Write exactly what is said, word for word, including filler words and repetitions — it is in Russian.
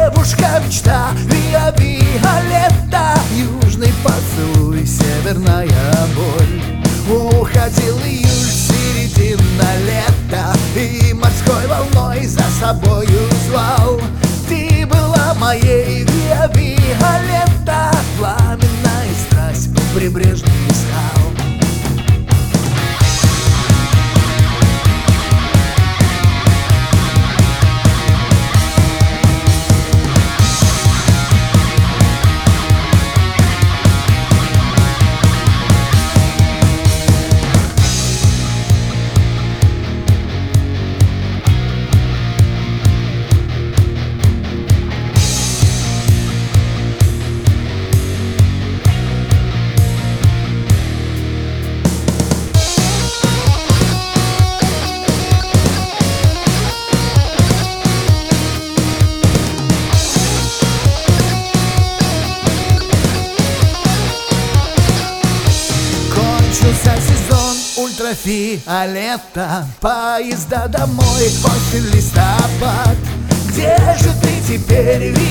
девушка мечта, Виа Виолетта. Южный поцелуй, северная боль. Уходил июль, середина лета, и морской волной за собою звал. Ты была моей, Виа Виолетта, пламенная страсть у прибрежных скал. Начался сезон ультрафиолета, поезда домой, осень, листопад. Где же ты теперь,